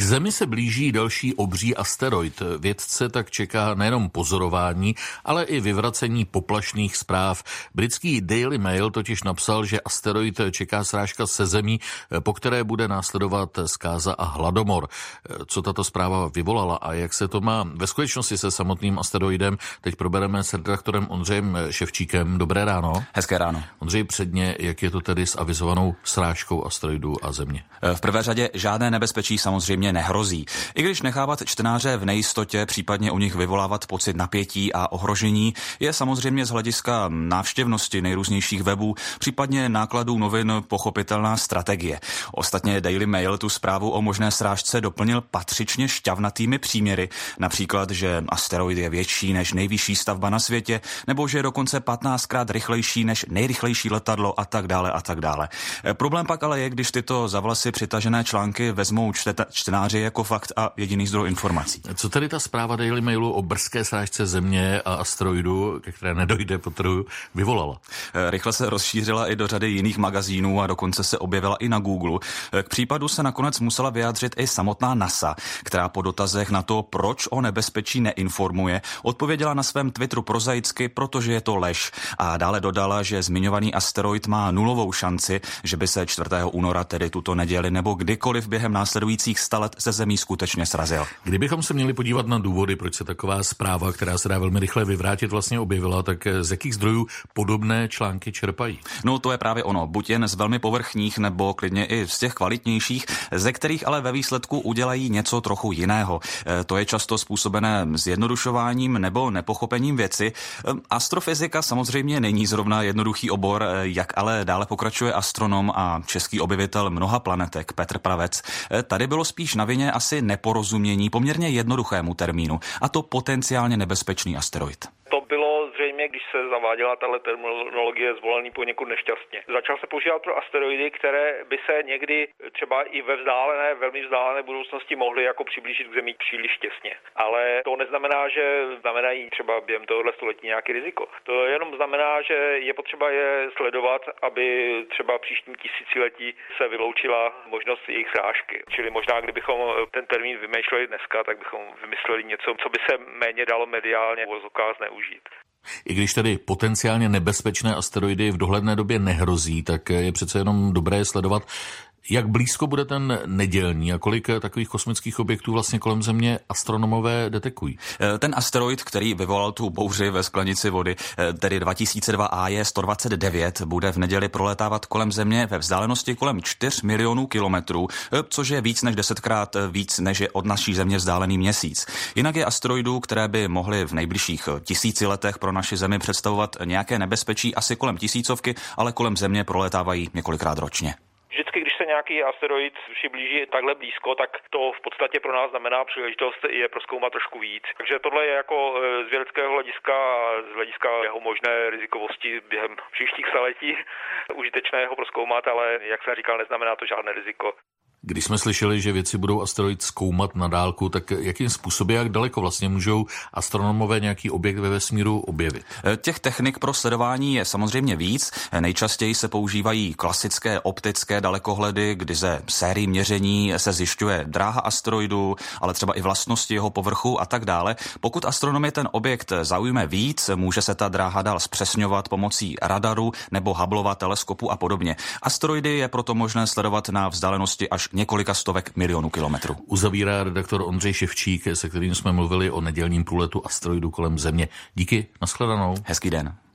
Zemi se blíží další obří asteroid. Vědce tak čeká nejenom pozorování, ale i vyvracení poplašných zpráv. Britský Daily Mail totiž napsal, že asteroid čeká srážka se Zemí, po které bude následovat zkáza a hladomor. Co tato zpráva vyvolala a jak se to má ve skutečnosti se samotným asteroidem, teď probereme s redaktorem Ondřejem Ševčíkem. Dobré ráno. Hezké ráno. Ondřej, předně, jak je to tedy s avizovanou srážkou asteroidu a Země? V prvé řadě žádné nebezpečí samozřejmě nehrozí. I když nechávat čtenáře v nejistotě, případně u nich vyvolávat pocit napětí a ohrožení, je samozřejmě z hlediska návštěvnosti nejrůznějších webů, případně nákladů novin pochopitelná strategie. Ostatně Daily Mail tu zprávu o možné srážce doplnil patřičně šťavnatými příměry, například, že asteroid je větší než nejvyšší stavba na světě, nebo že je dokonce 15krát rychlejší než nejrychlejší letadlo a tak dále a tak dále. Problém pak ale je, když tyto za vlasy přitažené články vezmou čtenáři jako fakt a jediný zdroj informací. Co tedy ta zpráva Daily Mailu o brzké srážce Země a asteroidu, ke které nedojde, podtrhuji, vyvolala? Rychle se rozšířila i do řady jiných magazínů a dokonce se objevila i na Google. K případu se nakonec musela vyjádřit i samotná NASA, která po dotazech na to, proč o nebezpečí neinformuje, odpověděla na svém Twitteru prozaicky, protože je to lež. A dále dodala, že zmiňovaný asteroid má nulovou šanci, že by se 4. února, tedy tuto neděli nebo kdykoliv během následujících 100 let se Zemí skutečně srazil. Kdybychom se měli podívat na důvody, proč se taková zpráva, která se dá velmi rychle vyvrátit, vlastně objevila, tak z jakých zdrojů podobné články čerpají? No to je právě ono, buď jen z velmi povrchních nebo klidně i z těch kvalitnějších, ze kterých ale ve výsledku udělají něco trochu jiného. To je často způsobené zjednodušováním nebo nepochopením věci. Astrofyzika samozřejmě není zrovna jednoduchý obor, jak ale dále pokračuje astronom a český objevitel mnoha planetek Petr Pravec. Tady bylo spíš na vině asi neporozumění poměrně jednoduchému termínu, a to potenciálně nebezpečný asteroid. To bylo zřejmě, když se zaváděla tato terminologie, zvolený poněkud nešťastně. Začal se používat pro asteroidy, které by se někdy třeba i ve vzdálené, velmi vzdálené budoucnosti mohly jako přiblížit k Zemi příliš těsně. Ale to neznamená, že znamenají třeba během tohohle století nějaké riziko. To jenom znamená, že je potřeba je sledovat, aby třeba příštím tisíciletí se vyloučila možnost jejich srážky. Čili možná, kdybychom ten termín vymýšleli dneska, tak bychom vymysleli něco, co by se méně dalo mediálně v uvozovkách zneužít. I když tedy potenciálně nebezpečné asteroidy v dohledné době nehrozí, tak je přece jenom dobré sledovat, jak blízko bude ten nedělní a kolik takových kosmických objektů vlastně kolem Země astronomové detekují. Ten asteroid, který vyvolal tu bouři ve sklenici vody, tedy 2002 AJ 129, bude v neděli prolétávat kolem Země ve vzdálenosti kolem 4 milionů kilometrů, což je víc než 10krát víc, než je od naší Země vzdálený Měsíc. Jinak je asteroidů, které by mohly v nejbližších 1000 letech pro naši Zemi představovat nějaké nebezpečí, asi kolem 1000, ale kolem Země prolétávají několikrát ročně. Vždycky, když se nějaký asteroid přiblíží takhle blízko, tak to v podstatě pro nás znamená příležitost je prozkoumat trošku víc. Takže tohle je jako z vědeckého hlediska a z hlediska jeho možné rizikovosti během příštích staletí užitečné ho prozkoumat, ale jak jsem říkal, neznamená to žádné riziko. Když jsme slyšeli, že vědci budou asteroid zkoumat na dálku, tak jakým způsobem, jak daleko vlastně můžou astronomové nějaký objekt ve vesmíru objevit? Těch technik pro sledování je samozřejmě víc. Nejčastěji se používají klasické optické dalekohledy, kdy ze sérií měření se zjišťuje dráha asteroidu, ale třeba i vlastnosti jeho povrchu a tak dále. Pokud astronomie ten objekt zaujme víc, může se ta dráha dál zpřesňovat pomocí radaru nebo Hubbleova teleskopu a podobně. Asteroidy je proto možné sledovat na vzdálenosti až několika stovek milionů kilometrů. Uzavírá redaktor Ondřej Ševčík, se kterým jsme mluvili o nedělním průletu asteroidu kolem Země. Díky, nashledanou. Hezký den.